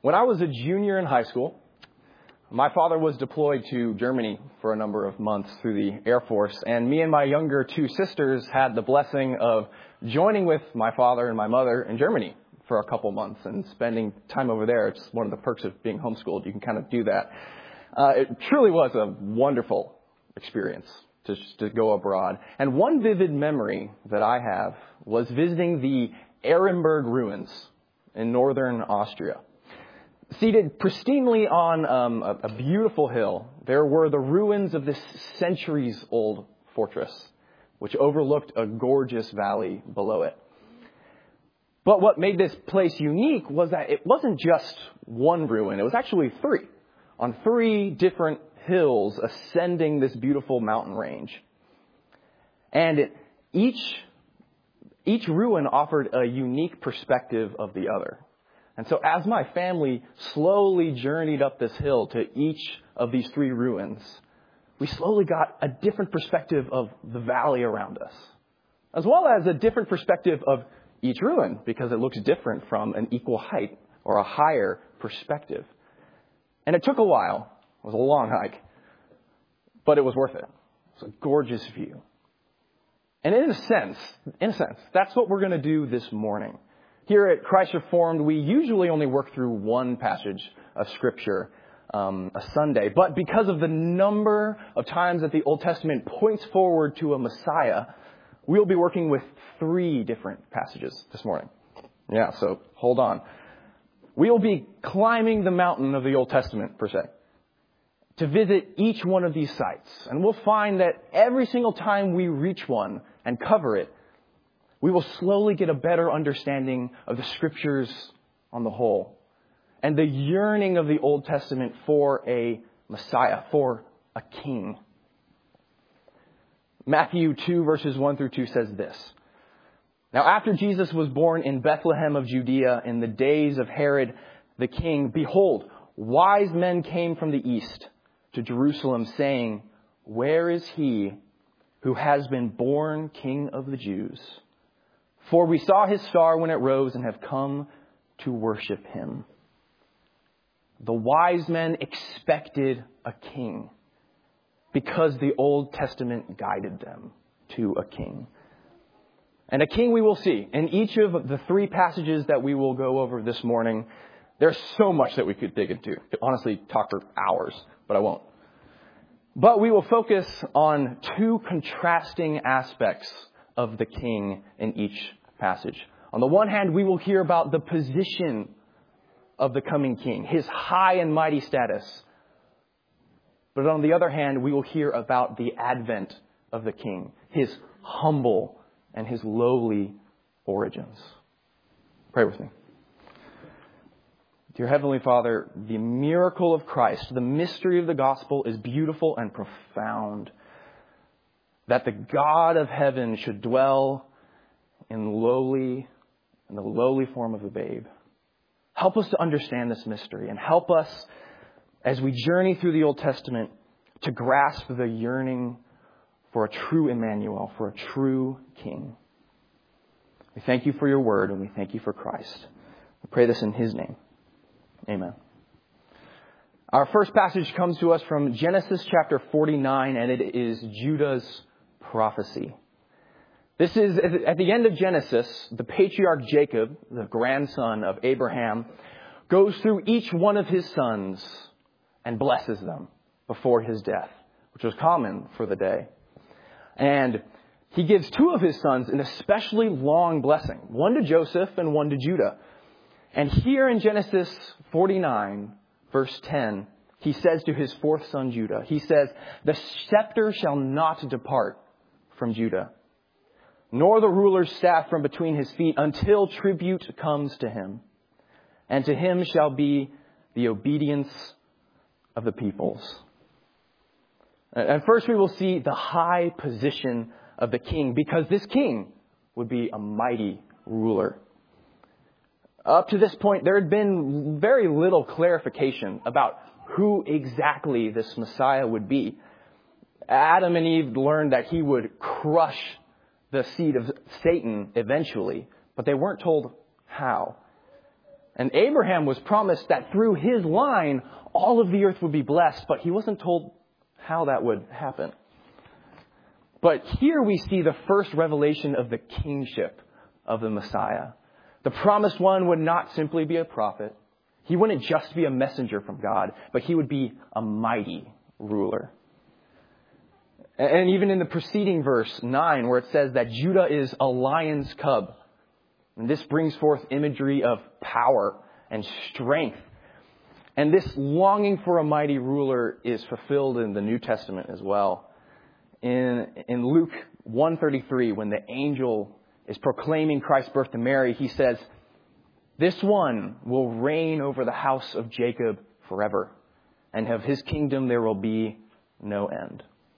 When I was a junior in high school, my father was deployed to Germany for a number of months through the Air Force, and me and my younger two sisters had the blessing of joining with my father and my mother in Germany for a couple months and spending time over there. It's one of the perks of being homeschooled. You can kind of do that. It truly was a wonderful experience to go abroad. And one vivid memory that I have was visiting the Ehrenberg ruins in northern Austria. Seated pristinely on a beautiful hill, there were the ruins of this centuries-old fortress, which overlooked a gorgeous valley below it. But what made this place unique was that it wasn't just one ruin. It was actually three, on three different hills ascending this beautiful mountain range. And each ruin offered a unique perspective of the other. And so as my family slowly journeyed up this hill to each of these three ruins, we slowly got a different perspective of the valley around us, as well as a different perspective of each ruin, because it looks different from an equal height or a higher perspective. And it took a while. It was a long hike, but it was worth it. It was a gorgeous view. And in a sense, that's what we're going to do this morning. Here at Christ Reformed, we usually only work through one passage of Scripture a Sunday. But because of the number of times that the Old Testament points forward to a Messiah, we'll be working with three different passages this morning. Yeah, so hold on. We'll be climbing the mountain of the Old Testament, per se, to visit each one of these sites. And we'll find that every single time we reach one and cover it, we will slowly get a better understanding of the Scriptures on the whole and the yearning of the Old Testament for a Messiah, for a king. Matthew 2 verses 1 through 2 says this. Now after Jesus was born in Bethlehem of Judea in the days of Herod the king, behold, wise men came from the east to Jerusalem saying, where is he who has been born King of the Jews? For we saw his star when it rose and have come to worship him. The wise men expected a king because the Old Testament guided them to a king. And a king we will see in each of the three passages that we will go over this morning. There's so much that we could dig into. Could honestly talk for hours, but I won't. But we will focus on two contrasting aspects of the king in each passage. On the one hand, we will hear about the position of the coming king, his high and mighty status. But on the other hand, we will hear about the advent of the king, his humble and his lowly origins. Pray with me. Dear Heavenly Father, the miracle of Christ, the mystery of the gospel is beautiful and profound. That the God of heaven should dwell in the lowly form of a babe. Help us to understand this mystery and help us as we journey through the Old Testament to grasp the yearning for a true Emmanuel, for a true King. We thank you for your word and we thank you for Christ. We pray this in his name. Amen. Our first passage comes to us from Genesis chapter 49, and it is Judah's prophecy. This is, at the end of Genesis, the patriarch Jacob, the grandson of Abraham, goes through each one of his sons and blesses them before his death, which was common for the day. And he gives two of his sons an especially long blessing, one to Joseph and one to Judah. And here in Genesis 49, verse 10, he says to his fourth son Judah, he says, the scepter shall not depart from Judah, nor the ruler's staff from between his feet until tribute comes to him. And to him shall be the obedience of the peoples. And first we will see the high position of the king, because this king would be a mighty ruler. Up to this point, there had been very little clarification about who exactly this Messiah would be. Adam and Eve learned that he would crush the seed of Satan eventually, but they weren't told how. And Abraham was promised that through his line, all of the earth would be blessed, but he wasn't told how that would happen. But here we see the first revelation of the kingship of the Messiah. The promised one would not simply be a prophet. He wouldn't just be a messenger from God, but he would be a mighty ruler. And even in the preceding verse 9, where it says that Judah is a lion's cub, and this brings forth imagery of power and strength. And this longing for a mighty ruler is fulfilled in the New Testament as well. In Luke 1:33, when the angel is proclaiming Christ's birth to Mary, he says, "This one will reign over the house of Jacob forever, and of his kingdom there will be no end."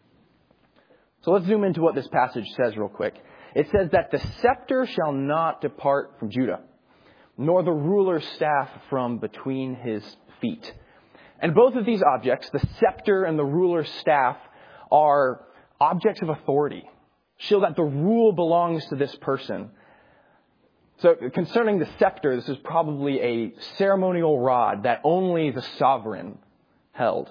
So let's zoom into what this passage says real quick. It says that the scepter shall not depart from Judah, nor the ruler's staff from between his feet. And both of these objects, the scepter and the ruler's staff, are objects of authority, show that the rule belongs to this person. So concerning the scepter, this is probably a ceremonial rod that only the sovereign held.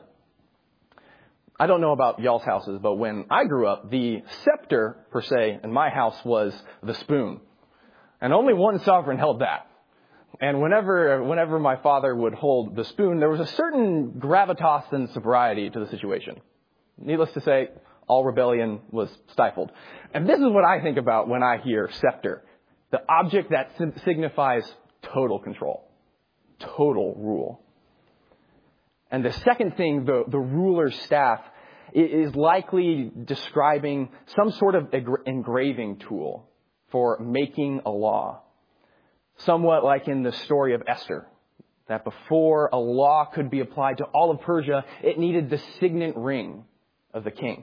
I don't know about y'all's houses, but when I grew up, the scepter, per se, in my house was the spoon. And only one sovereign held that. And whenever my father would hold the spoon, there was a certain gravitas and sobriety to the situation. Needless to say, all rebellion was stifled. And this is what I think about when I hear scepter. The object that signifies total control, total rule. And the second thing, the ruler's staff, is likely describing some sort of engraving tool for making a law. Somewhat like in the story of Esther, that before a law could be applied to all of Persia, it needed the signet ring of the king.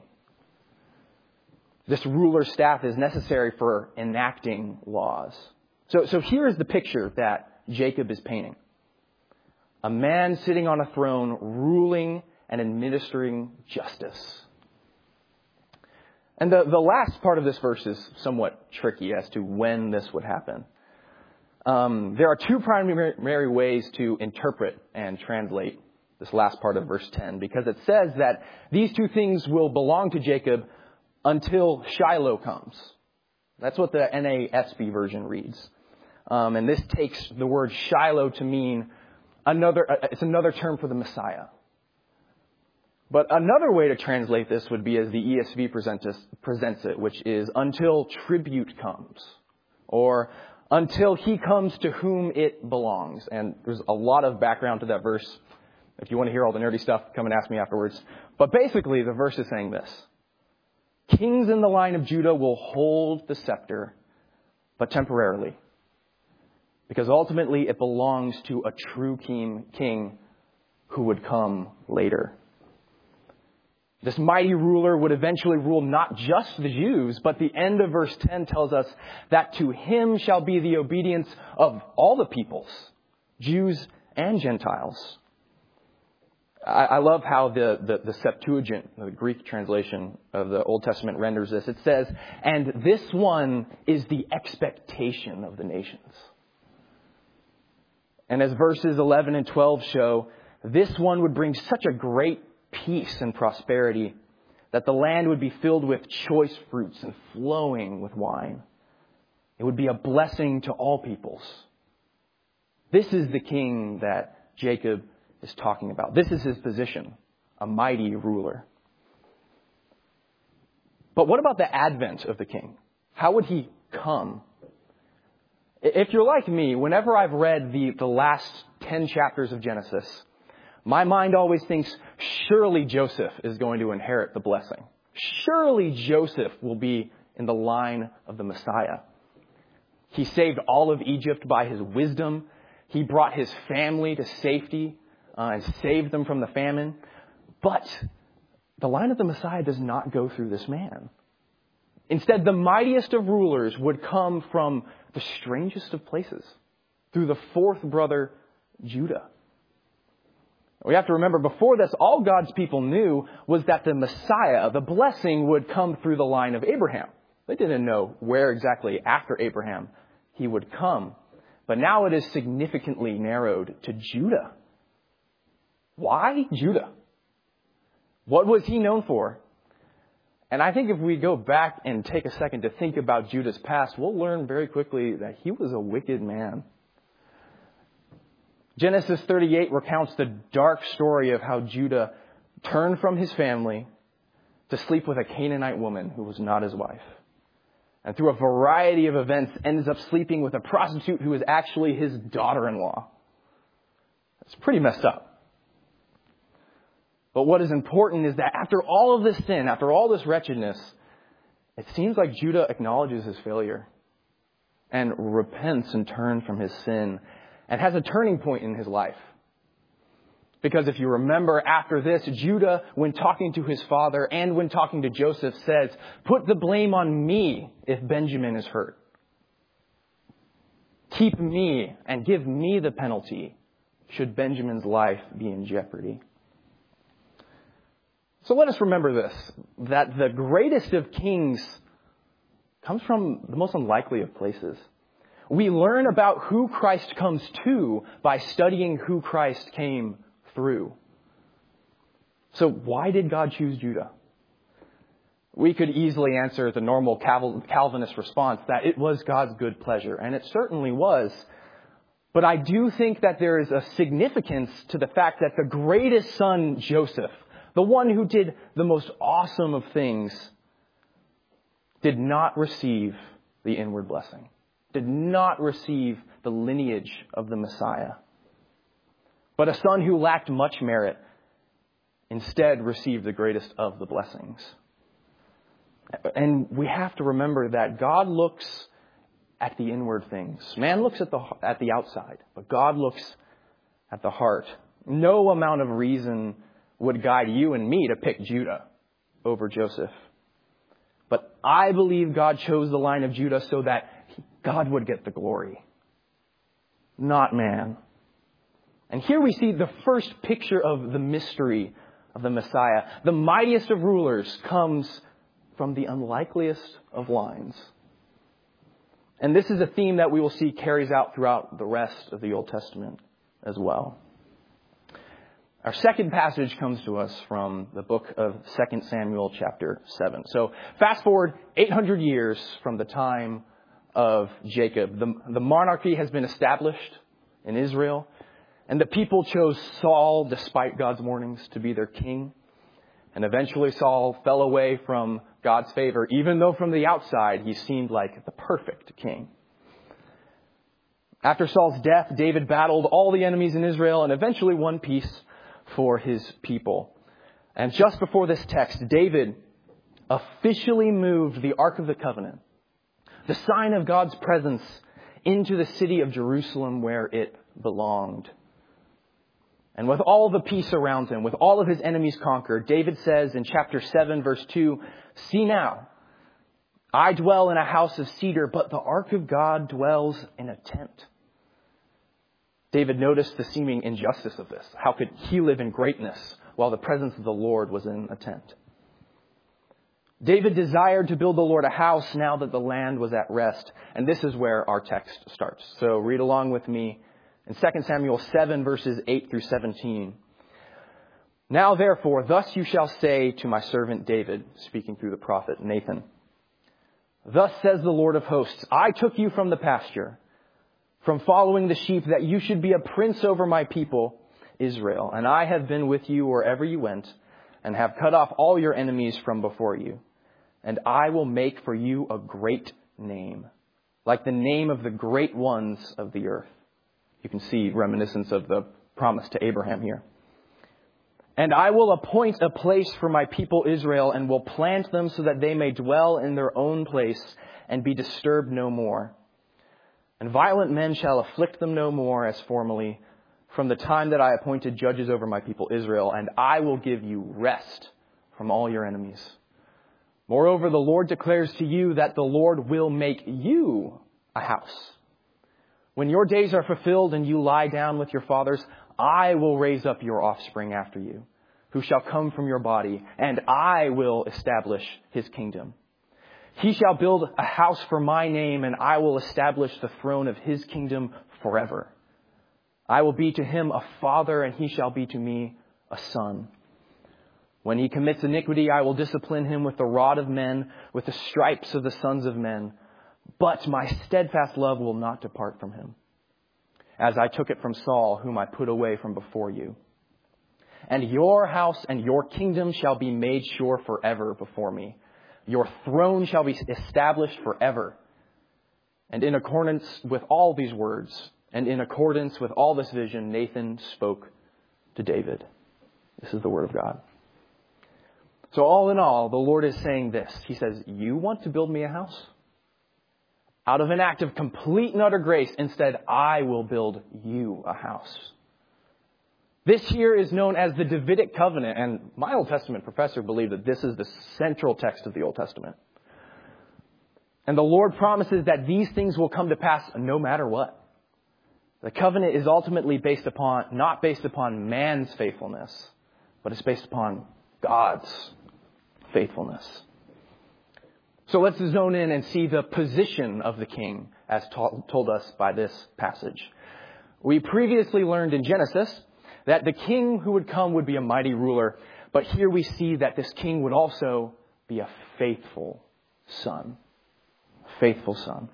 This ruler's staff is necessary for enacting laws. So here's the picture that Jacob is painting. A man sitting on a throne, ruling and administering justice. And the last part of this verse is somewhat tricky as to when this would happen. There are two primary ways to interpret and translate this last part of verse 10, because it says that these two things will belong to Jacob until Shiloh comes. That's what the NASB version reads. And this takes the word Shiloh to mean it's another term for the Messiah. But another way to translate this would be as the ESV presents it, which is until tribute comes, or until he comes to whom it belongs. And there's a lot of background to that verse. If you want to hear all the nerdy stuff, come and ask me afterwards. But basically, the verse is saying this. Kings in the line of Judah will hold the scepter, but temporarily. Because ultimately it belongs to a true king who would come later. This mighty ruler would eventually rule not just the Jews, but the end of verse 10 tells us that to him shall be the obedience of all the peoples, Jews and Gentiles. I love how the Septuagint, the Greek translation of the Old Testament renders this. It says, and this one is the expectation of the nations. And as verses 11 and 12 show, this one would bring such a great peace and prosperity that the land would be filled with choice fruits and flowing with wine. It would be a blessing to all peoples. This is the king that Jacob is talking about. This is his position, a mighty ruler. But what about the advent of the king? How would he come? If you're like me, whenever I've read the last 10 chapters of Genesis, my mind always thinks, surely Joseph is going to inherit the blessing. Surely Joseph will be in the line of the Messiah. He saved all of Egypt by his wisdom. He brought his family to safety and saved them from the famine. But the line of the Messiah does not go through this man. Instead, the mightiest of rulers would come from the strangest of places, through the fourth brother, Judah. We have to remember, before this, all God's people knew was that the Messiah, the blessing, would come through the line of Abraham. They didn't know where exactly after Abraham he would come. But now it is significantly narrowed to Judah. Why Judah? What was he known for? And I think if we go back and take a second to think about Judah's past, we'll learn very quickly that he was a wicked man. Genesis 38 recounts the dark story of how Judah turned from his family to sleep with a Canaanite woman who was not his wife. And through a variety of events, ends up sleeping with a prostitute who was actually his daughter-in-law. It's pretty messed up. But what is important is that after all of this sin, after all this wretchedness, it seems like Judah acknowledges his failure and repents and turns from his sin and has a turning point in his life. Because if you remember, after this, Judah, when talking to his father and when talking to Joseph, says, "Put the blame on me if Benjamin is hurt. Keep me and give me the penalty should Benjamin's life be in jeopardy." So let us remember this, that the greatest of kings comes from the most unlikely of places. We learn about who Christ comes to by studying who Christ came through. So why did God choose Judah? We could easily answer the normal Calvinist response that it was God's good pleasure, and it certainly was. But I do think that there is a significance to the fact that the greatest son, Joseph, the one who did the most awesome of things, did not receive the inward blessing, did not receive the lineage of the Messiah. But a son who lacked much merit instead received the greatest of the blessings. And we have to remember that God looks at the inward things. Man looks at the outside, but God looks at the heart. No amount of reason would guide you and me to pick Judah over Joseph. But I believe God chose the line of Judah so that God would get the glory, not man. And here we see the first picture of the mystery of the Messiah. The mightiest of rulers comes from the unlikeliest of lines. And this is a theme that we will see carries out throughout the rest of the Old Testament as well. Our second passage comes to us from the book of 2 Samuel chapter 7. So fast forward 800 years from the time of Jacob. The monarchy has been established in Israel, and the people chose Saul, despite God's warnings, to be their king. And eventually Saul fell away from God's favor, even though from the outside he seemed like the perfect king. After Saul's death, David battled all the enemies in Israel and eventually won peace for his people. And just before this text, David officially moved the Ark of the Covenant, the sign of God's presence, into the city of Jerusalem where it belonged. And with all the peace around him, with all of his enemies conquered, David says in chapter 7, verse 2, "See now, I dwell in a house of cedar, but the ark of God dwells in a tent." David noticed the seeming injustice of this. How could he live in greatness while the presence of the Lord was in a tent? David desired to build the Lord a house now that the land was at rest. And this is where our text starts. So read along with me in 2 Samuel 7, verses 8 through 17. "Now therefore, thus you shall say to my servant David," speaking through the prophet Nathan, "Thus says the Lord of hosts, I took you from the pasture, from following the sheep, that you should be a prince over my people, Israel. And I have been with you wherever you went, and have cut off all your enemies from before you. And I will make for you a great name, like the name of the great ones of the earth." You can see reminiscence of the promise to Abraham here. "And I will appoint a place for my people Israel, and will plant them so that they may dwell in their own place and be disturbed no more. And violent men shall afflict them no more as formerly, from the time that I appointed judges over my people Israel, and I will give you rest from all your enemies. Moreover, the Lord declares to you that the Lord will make you a house. When your days are fulfilled and you lie down with your fathers, I will raise up your offspring after you, who shall come from your body, and I will establish his kingdom. He shall build a house for my name, and I will establish the throne of his kingdom forever. I will be to him a father, and he shall be to me a son. When he commits iniquity, I will discipline him with the rod of men, with the stripes of the sons of men. But my steadfast love will not depart from him, as I took it from Saul, whom I put away from before you. And your house and your kingdom shall be made sure forever before me. Your throne shall be established forever. And in accordance with all these words, and in accordance with all this vision, Nathan spoke to David. This is the word of God. So all in all, the Lord is saying this. He says, you want to build me a house? Out of an act of complete and utter grace, instead, I will build you a house. This here is known as the Davidic covenant, and my Old Testament professor believed that this is the central text of the Old Testament. And the Lord promises that these things will come to pass no matter what. The covenant is ultimately not based upon man's faithfulness, but it's based upon God's faithfulness. So let's zone in and see the position of the king as told us by this passage. We previously learned in Genesis that the king who would come would be a mighty ruler, but here we see that this king would also be a faithful son. Faithful son.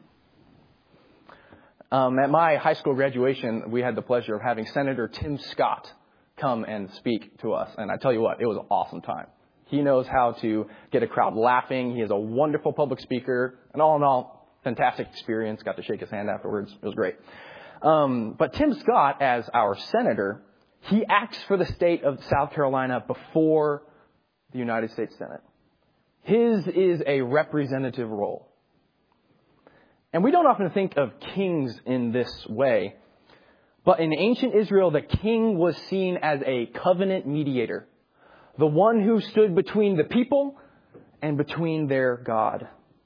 At my high school graduation, we had the pleasure of having Senator Tim Scott come and speak to us. And I tell you what, it was an awesome time. He knows how to get a crowd laughing. He is a wonderful public speaker. And all in all, fantastic experience. Got to shake his hand afterwards. It was great. But Tim Scott, as our senator, he acts for the state of South Carolina before the United States Senate. His is a representative role. And we don't often think of kings in this way. But in ancient Israel, the king was seen as a covenant mediator. The one who stood between the people and between their God.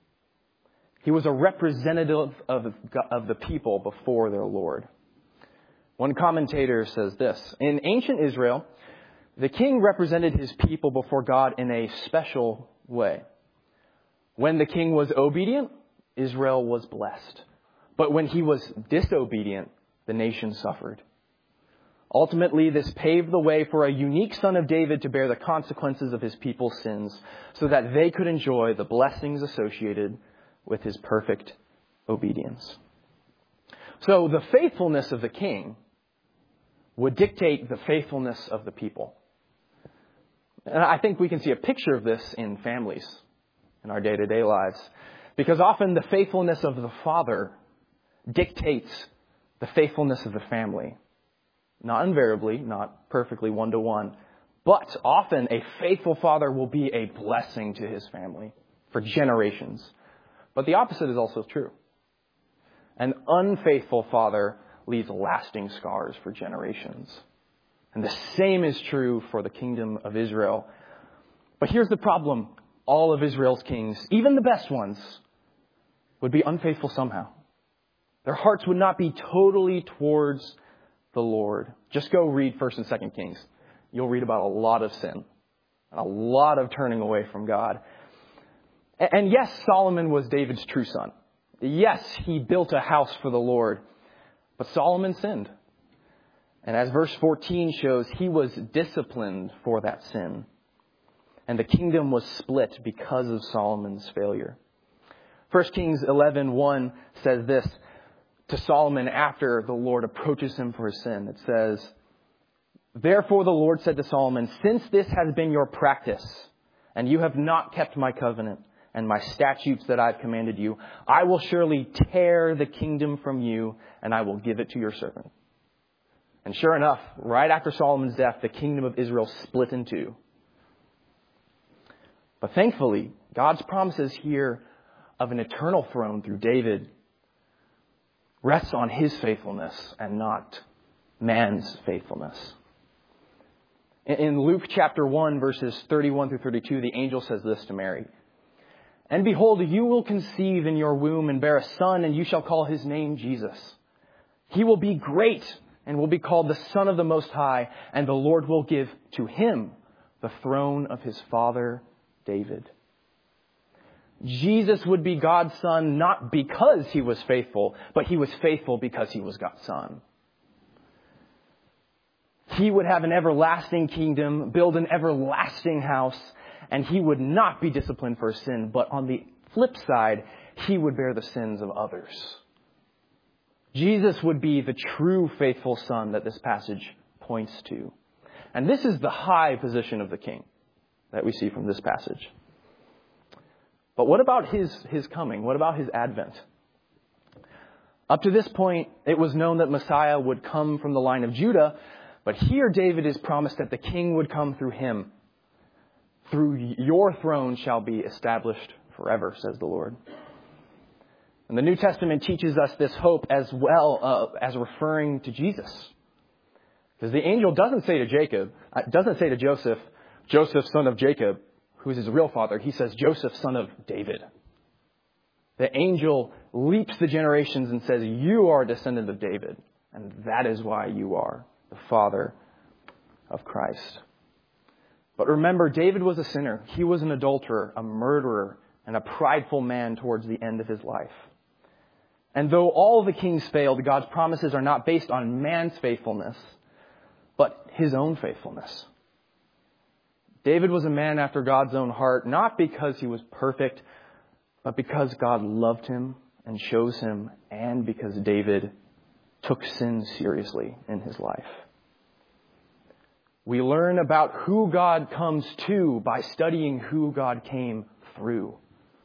He was a representative of the people before their Lord. One commentator says this: in ancient Israel, the king represented his people before God in a special way. When the king was obedient, Israel was blessed. But when he was disobedient, the nation suffered. Ultimately, this paved the way for a unique son of David to bear the consequences of his people's sins so that they could enjoy the blessings associated with his perfect obedience. So the faithfulness of the king would dictate the faithfulness of the people. And I think we can see a picture of this in families, in our day-to-day lives. Because often the faithfulness of the father dictates the faithfulness of the family. Not invariably, not perfectly one-to-one, but often a faithful father will be a blessing to his family for generations. But the opposite is also true. An unfaithful father leaves lasting scars for generations. And the same is true for the kingdom of Israel. But here's the problem. All of Israel's kings, even the best ones, would be unfaithful somehow. Their hearts would not be totally towards the Lord. Just go read 1st and 2nd Kings. You'll read about a lot of sin and a lot of turning away from God. And yes, Solomon was David's true son. Yes, he built a house for the Lord. But Solomon sinned. And as verse 14 shows, he was disciplined for that sin. And the kingdom was split because of Solomon's failure. 1 Kings 11:1 says this to Solomon after the Lord approaches him for his sin. It says, "Therefore the Lord said to Solomon, since this has been your practice, and you have not kept my covenant and my statutes that I've commanded you, I will surely tear the kingdom from you, and I will give it to your servant." And sure enough, right after Solomon's death, the kingdom of Israel split in two. But thankfully, God's promises here of an eternal throne through David rests on his faithfulness and not man's faithfulness. In Luke chapter 1, verses 31 through 32, the angel says this to Mary: "And behold, you will conceive in your womb and bear a son, and you shall call his name Jesus. He will be great and will be called the Son of the Most High, and the Lord will give to him the throne of his father David." Jesus would be God's son not because he was faithful, but he was faithful because he was God's son. He would have an everlasting kingdom, build an everlasting house, and he would not be disciplined for sin. But on the flip side, he would bear the sins of others. Jesus would be the true faithful son that this passage points to. And this is the high position of the king that we see from this passage. But what about his coming? What about his advent? Up to this point, it was known that Messiah would come from the line of Judah, but here David is promised that the king would come through him. Through your throne shall be established forever, says the Lord. And the New Testament teaches us this hope as well as referring to Jesus. Because the angel doesn't say to Joseph, Joseph, son of Jacob, who is his real father. He says, Joseph, son of David. The angel leaps the generations and says, you are a descendant of David. And that is why you are the father of Christ. But remember, David was a sinner. He was an adulterer, a murderer, and a prideful man towards the end of his life. And though all the kings failed, God's promises are not based on man's faithfulness, but his own faithfulness. David was a man after God's own heart, not because he was perfect, but because God loved him and chose him, and because David took sin seriously in his life. We learn about who God comes to by studying who God came through.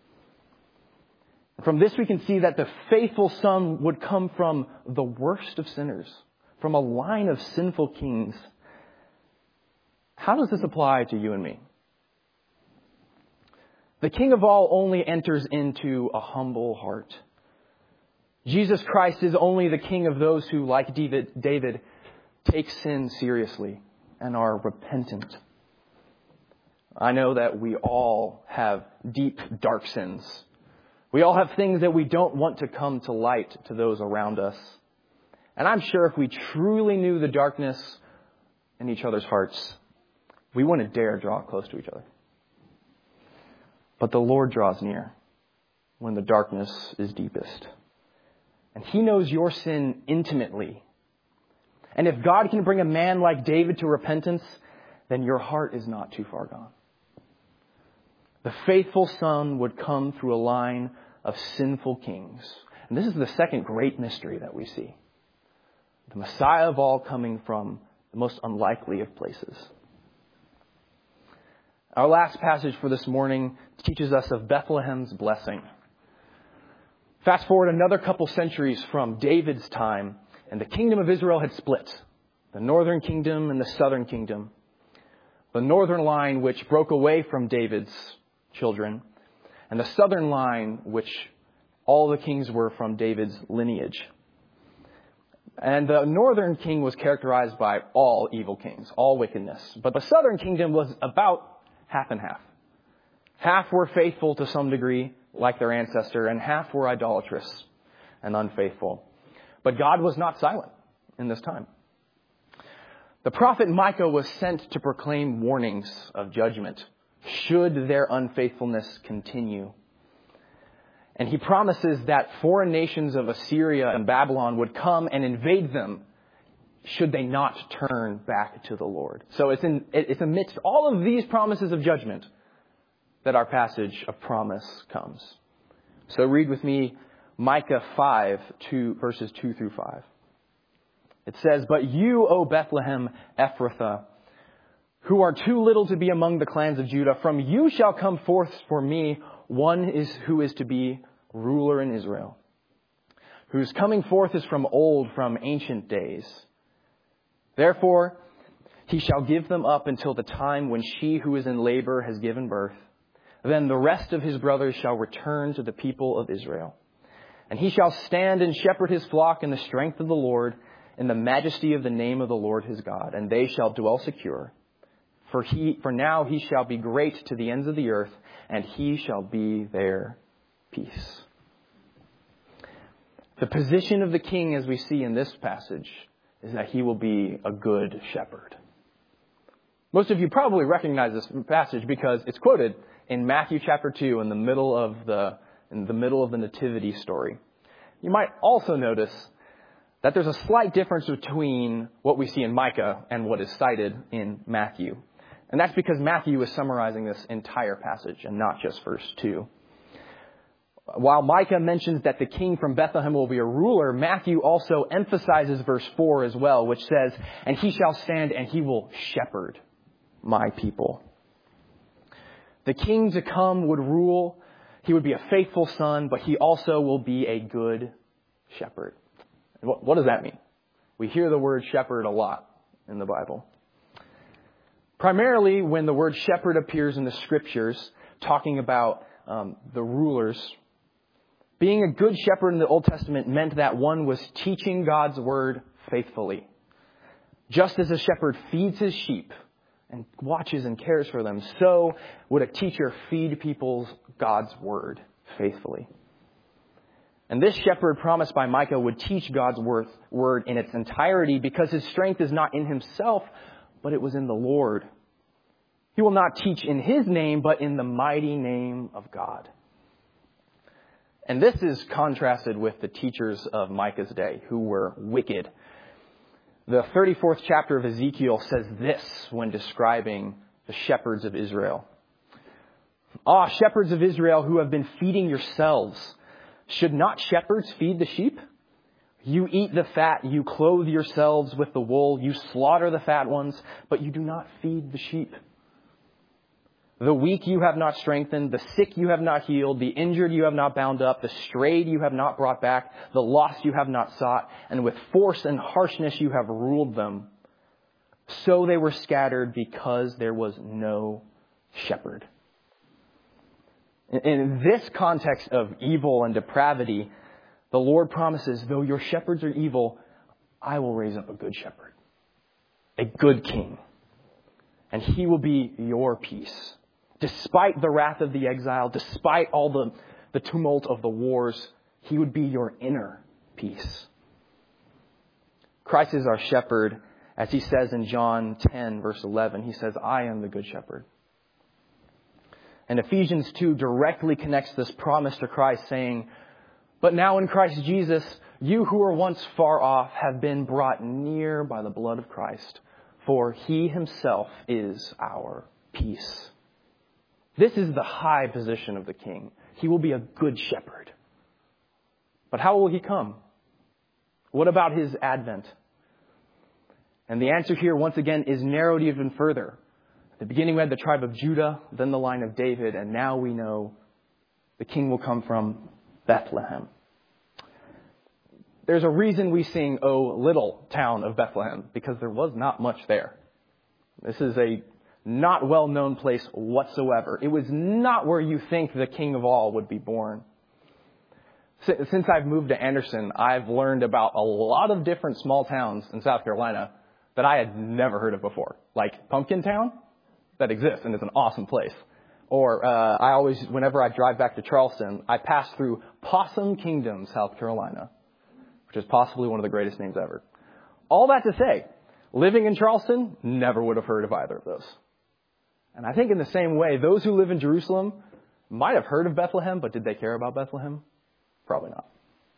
From this we can see that the faithful son would come from the worst of sinners, from a line of sinful kings. How does this apply to you and me? The King of all only enters into a humble heart. Jesus Christ is only the King of those who, like David, take sin seriously and are repentant. I know that we all have deep, dark sins. We all have things that we don't want to come to light to those around us. And I'm sure if we truly knew the darkness in each other's hearts, we wouldn't dare draw close to each other. But the Lord draws near when the darkness is deepest. And he knows your sin intimately. And if God can bring a man like David to repentance, then your heart is not too far gone. The faithful son would come through a line of sinful kings. And this is the second great mystery that we see. The Messiah of all coming from the most unlikely of places. Our last passage for this morning teaches us of Bethlehem's blessing. Fast forward another couple centuries from David's time, and the kingdom of Israel had split. The northern kingdom and the southern kingdom. The northern line which broke away from David's children, and the southern line which all the kings were from David's lineage. And the northern king was characterized by all evil kings, all wickedness. But the southern kingdom was about half and half. Half were faithful to some degree, like their ancestor, and half were idolatrous and unfaithful. But God was not silent in this time. The prophet Micah was sent to proclaim warnings of judgment should their unfaithfulness continue. And he promises that foreign nations of Assyria and Babylon would come and invade them should they not turn back to the Lord. So it's amidst all of these promises of judgment that our passage of promise comes. So read with me Micah 5, verses 2 through 5. It says, "But you, O Bethlehem Ephrathah, who are too little to be among the clans of Judah, from you shall come forth for me one who is to be ruler in Israel, whose coming forth is from old, from ancient days. Therefore, he shall give them up until the time when she who is in labor has given birth. Then the rest of his brothers shall return to the people of Israel. And he shall stand and shepherd his flock in the strength of the Lord, in the majesty of the name of the Lord his God. And they shall dwell secure. For now he shall be great to the ends of the earth, and he shall be their peace." The position of the king, as we see in this passage, is that he will be a good shepherd. Most of you probably recognize this passage because it's quoted in Matthew chapter 2 in the middle of the nativity story. You might also notice that there's a slight difference between what we see in Micah and what is cited in Matthew. And that's because Matthew is summarizing this entire passage and not just verse 2. While Micah mentions that the king from Bethlehem will be a ruler, Matthew also emphasizes verse 4 as well, which says, "And he shall stand and he will shepherd my people." The king to come would rule. He would be a faithful son, but he also will be a good shepherd. What does that mean? We hear the word shepherd a lot in the Bible. Primarily when the word shepherd appears in the scriptures, talking about the rulers, being a good shepherd in the Old Testament meant that one was teaching God's word faithfully. Just as a shepherd feeds his sheep and watches and cares for them, so would a teacher feed people God's word faithfully. And this shepherd promised by Micah would teach God's word in its entirety because his strength is not in himself, but it was in the Lord. He will not teach in his name, but in the mighty name of God. And this is contrasted with the teachers of Micah's day, who were wicked. The 34th chapter of Ezekiel says this when describing the shepherds of Israel. "Ah, shepherds of Israel who have been feeding yourselves, should not shepherds feed the sheep? You eat the fat, you clothe yourselves with the wool, you slaughter the fat ones, but you do not feed the sheep. The weak you have not strengthened, the sick you have not healed, the injured you have not bound up, the strayed you have not brought back, the lost you have not sought, and with force and harshness you have ruled them. So they were scattered because there was no shepherd." In this context of evil and depravity, the Lord promises, though your shepherds are evil, I will raise up a good shepherd, a good king, and he will be your peace. Despite the wrath of the exile, despite all the tumult of the wars, he would be your inner peace. Christ is our shepherd, as he says in John 10, verse 11. He says, "I am the good shepherd." And Ephesians 2 directly connects this promise to Christ, saying, "But now in Christ Jesus, you who were once far off have been brought near by the blood of Christ, for he himself is our peace." This is the high position of the king. He will be a good shepherd. But how will he come? What about his advent? And the answer here, once again, is narrowed even further. At the beginning, we had the tribe of Judah, then the line of David, and now we know the king will come from Bethlehem. There's a reason we sing, "O little town of Bethlehem," because there was not much there. This is a not well-known place whatsoever. It was not where you think the king of all would be born. Since I've moved to Anderson, I've learned about a lot of different small towns in South Carolina that I had never heard of before. Like Pumpkin Town, that exists and is an awesome place. Or I always, whenever I drive back to Charleston, I pass through Possum Kingdom, South Carolina, which is possibly one of the greatest names ever. All that to say, living in Charleston, never would have heard of either of those. And I think in the same way, those who live in Jerusalem might have heard of Bethlehem, but did they care about Bethlehem? Probably not.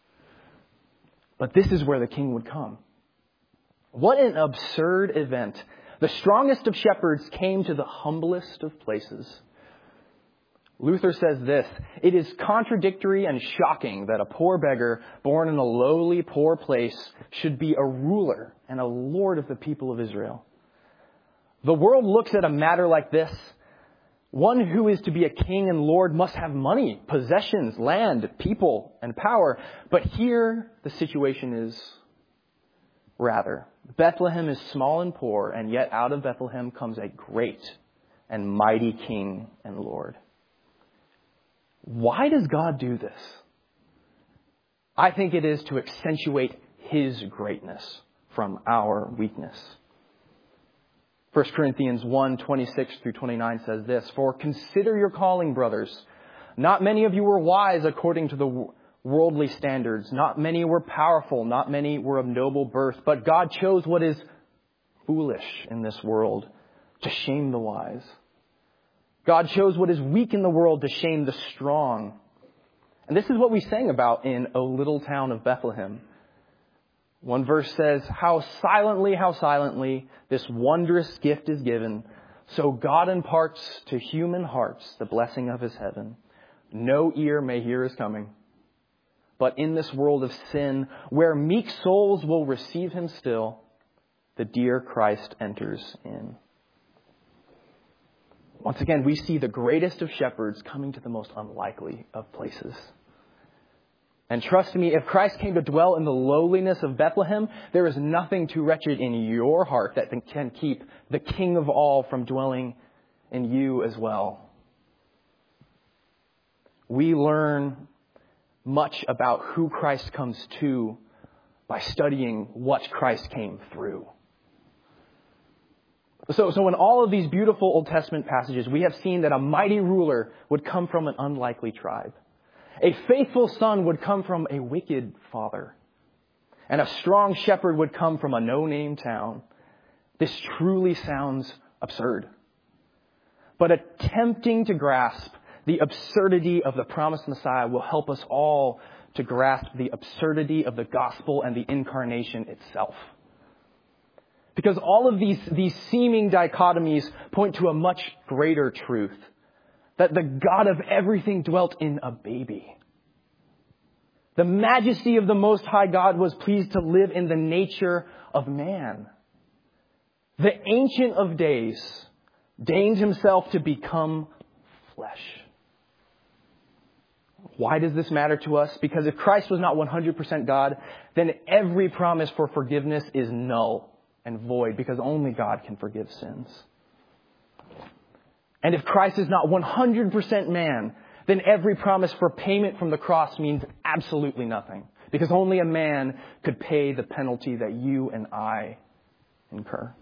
But this is where the king would come. What an absurd event. The strongest of shepherds came to the humblest of places. Luther says this: "It is contradictory and shocking that a poor beggar born in a lowly, poor place should be a ruler and a lord of the people of Israel. The world looks at a matter like this. One who is to be a king and lord must have money, possessions, land, people, and power. But here the situation is rather. Bethlehem is small and poor, and yet out of Bethlehem comes a great and mighty king and Lord." Why does God do this? I think it is to accentuate his greatness from our weakness. 1 Corinthians 1:26-29 says this: "For consider your calling, brothers. Not many of you were wise according to the worldly standards. Not many were powerful. Not many were of noble birth. But God chose what is foolish in this world to shame the wise. God chose what is weak in the world to shame the strong. And this is what we sang about in O Little Town of Bethlehem. One verse says, how silently this wondrous gift is given. So God imparts to human hearts the blessing of his heaven. No ear may hear his coming. But in this world of sin, where meek souls will receive him still, the dear Christ enters in. Once again, we see the greatest of shepherds coming to the most unlikely of places. And trust me, if Christ came to dwell in the lowliness of Bethlehem, there is nothing too wretched in your heart that can keep the King of all from dwelling in you as well. We learn much about who Christ comes to by studying what Christ came through. So in all of these beautiful Old Testament passages, we have seen that a mighty ruler would come from an unlikely tribe. A faithful son would come from a wicked father. And a strong shepherd would come from a no-name town. This truly sounds absurd. But attempting to grasp the absurdity of the promised Messiah will help us all to grasp the absurdity of the gospel and the incarnation itself. Because all of these seeming dichotomies point to a much greater truth. That the God of everything dwelt in a baby. The majesty of the Most High God was pleased to live in the nature of man. The Ancient of Days deigned himself to become flesh. Why does this matter to us? Because if Christ was not 100% God, then every promise for forgiveness is null and void, because only God can forgive sins. And if Christ is not 100% man, then every promise for payment from the cross means absolutely nothing, because only a man could pay the penalty that you and I incur.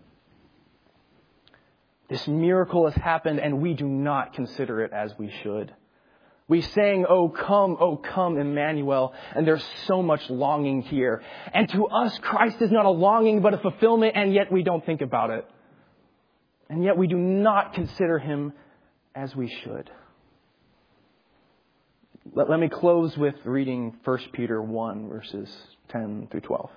This miracle has happened, and we do not consider it as we should. We sang, O come, Emmanuel, and there's so much longing here. And to us, Christ is not a longing, but a fulfillment, and yet we don't think about it. And yet we do not consider him as we should. Let me close with reading 1 Peter 1, verses 10 through 12.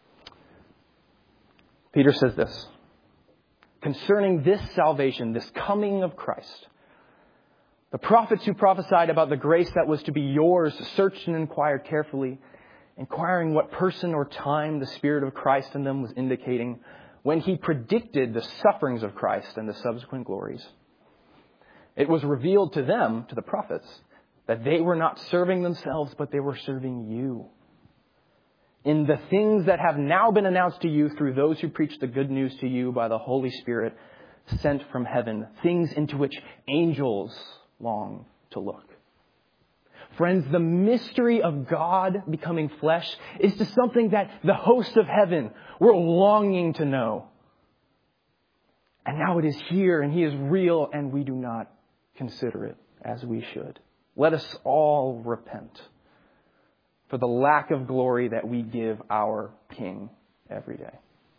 Peter says this, concerning this salvation, this coming of Christ, the prophets who prophesied about the grace that was to be yours searched and inquired carefully, inquiring what person or time the Spirit of Christ in them was indicating when he predicted the sufferings of Christ and the subsequent glories. It was revealed to them, to the prophets, that they were not serving themselves, but they were serving you. In the things that have now been announced to you through those who preach the good news to you by the Holy Spirit sent from heaven, things into which angels long to look. Friends, the mystery of God becoming flesh is to something that the hosts of heaven were longing to know. And now it is here, and he is real, and we do not consider it as we should. Let us all repent for the lack of glory that we give our King every day.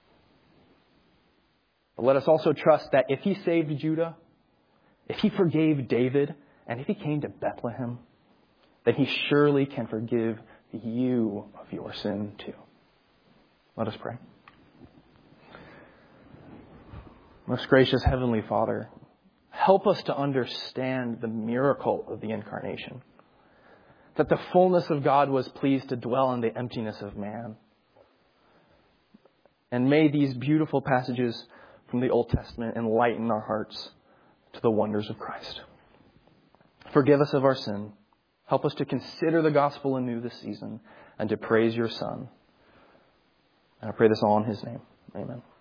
But let us also trust that if he saved Judah, if he forgave David, and if he came to Bethlehem, then he surely can forgive you of your sin too. Let us pray. Most gracious Heavenly Father, help us to understand the miracle of the incarnation. That the fullness of God was pleased to dwell in the emptiness of man. And may these beautiful passages from the Old Testament enlighten our hearts to the wonders of Christ. Forgive us of our sin. Help us to consider the gospel anew this season and to praise your Son. And I pray this all in his name. Amen.